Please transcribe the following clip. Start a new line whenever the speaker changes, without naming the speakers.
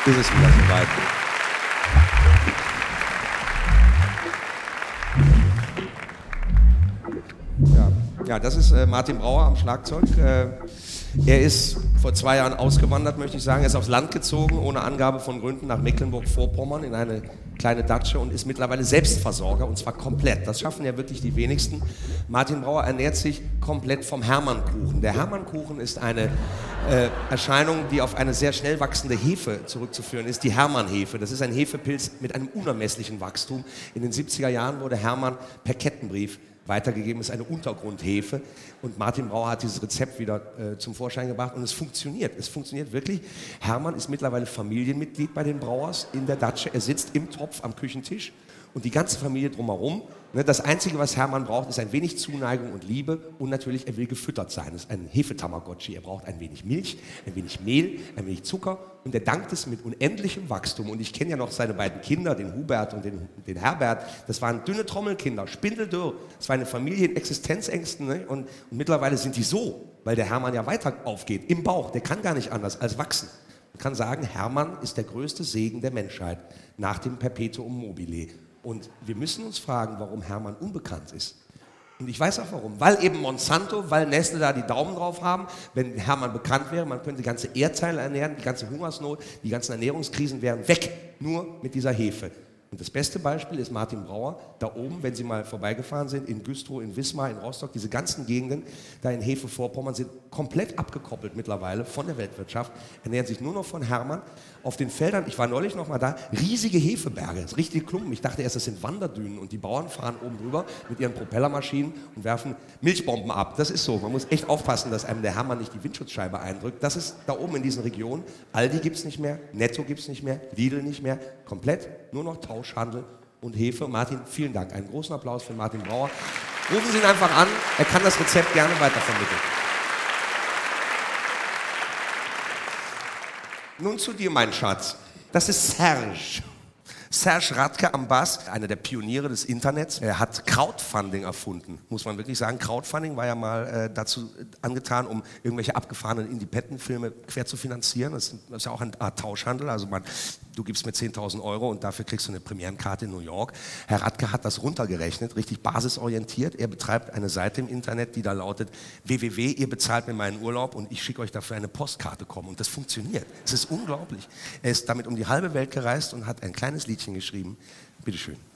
ist es wieder soweit. Ja, das ist Martin Brauer am Schlagzeug. Er ist vor 2 Jahren ausgewandert, möchte ich sagen. Er ist aufs Land gezogen, ohne Angabe von Gründen, nach Mecklenburg-Vorpommern in eine kleine Datsche und ist mittlerweile Selbstversorger, und zwar komplett. Das schaffen ja wirklich die wenigsten. Martin Brauer ernährt sich komplett vom Hermannkuchen. Der Hermannkuchen ist eine Erscheinung, die auf eine sehr schnell wachsende Hefe zurückzuführen ist, die Hermannhefe. Das ist ein Hefepilz mit einem unermesslichen Wachstum. In den 70er Jahren wurde Hermann per Kettenbrief weitergegeben, ist eine Untergrundhefe, und Martin Brauer hat dieses Rezept wieder zum Vorschein gebracht und es funktioniert. Es funktioniert wirklich. Hermann ist mittlerweile Familienmitglied bei den Brauers in der Datsche. Er sitzt im Topf am Küchentisch und die ganze Familie drumherum. Das Einzige, was Hermann braucht, ist ein wenig Zuneigung und Liebe, und natürlich, er will gefüttert sein. Das ist ein Hefetamagotchi. Er braucht ein wenig Milch, ein wenig Mehl, ein wenig Zucker, und er dankt es mit unendlichem Wachstum. Und ich kenne ja noch seine beiden Kinder, den Hubert und den Herbert. Das waren dünne Trommelkinder, spindeldürr. Das war eine Familie in Existenzängsten, ne? Und mittlerweile sind die so, weil der Hermann ja weiter aufgeht, im Bauch. Der kann gar nicht anders als wachsen. Man kann sagen, Hermann ist der größte Segen der Menschheit nach dem Perpetuum mobile. Und wir müssen uns fragen, warum Hermann unbekannt ist. Und ich weiß auch warum. Weil eben Monsanto, weil Nestle da die Daumen drauf haben. Wenn Hermann bekannt wäre, man könnte die ganze Erdteile ernähren, die ganze Hungersnot, die ganzen Ernährungskrisen wären weg. Nur mit dieser Hefe. Und das beste Beispiel ist Martin Brauer, da oben, wenn Sie mal vorbeigefahren sind, in Güstrow, in Wismar, in Rostock, diese ganzen Gegenden, da in Hefe-Vorpommern, sind komplett abgekoppelt mittlerweile von der Weltwirtschaft, ernähren sich nur noch von Hermann. Auf den Feldern, ich war neulich noch mal da, riesige Hefeberge, das richtige Klumpen. Ich dachte erst, das sind Wanderdünen, und die Bauern fahren oben drüber mit ihren Propellermaschinen und werfen Milchbomben ab. Das ist so, man muss echt aufpassen, dass einem der Hermann nicht die Windschutzscheibe eindrückt. Das ist da oben in diesen Regionen. Aldi gibt es nicht mehr, Netto gibt es nicht mehr, Lidl nicht mehr, komplett nur noch Tauschhandel und Hefe. Martin, vielen Dank. Einen großen Applaus für Martin Brauer. Rufen Sie ihn einfach an, er kann das Rezept gerne weitervermitteln. Nun zu dir, mein Schatz. Das ist Serge. Serge Radke am Bass, einer der Pioniere des Internets. Er hat Crowdfunding erfunden, muss man wirklich sagen. Crowdfunding war ja mal dazu angetan, um irgendwelche abgefahrenen Independent-Filme quer zu finanzieren. Das ist ja auch eine Art Tauschhandel. Also du gibst mir 10.000 € und dafür kriegst du eine Premierenkarte in New York. Herr Radke hat das runtergerechnet, richtig basisorientiert. Er betreibt eine Seite im Internet, die da lautet: www, ihr bezahlt mir meinen Urlaub und ich schicke euch dafür eine Postkarte kommen. Und das funktioniert. Es ist unglaublich. Er ist damit um die halbe Welt gereist und hat ein kleines Liedchen geschrieben. Bitteschön.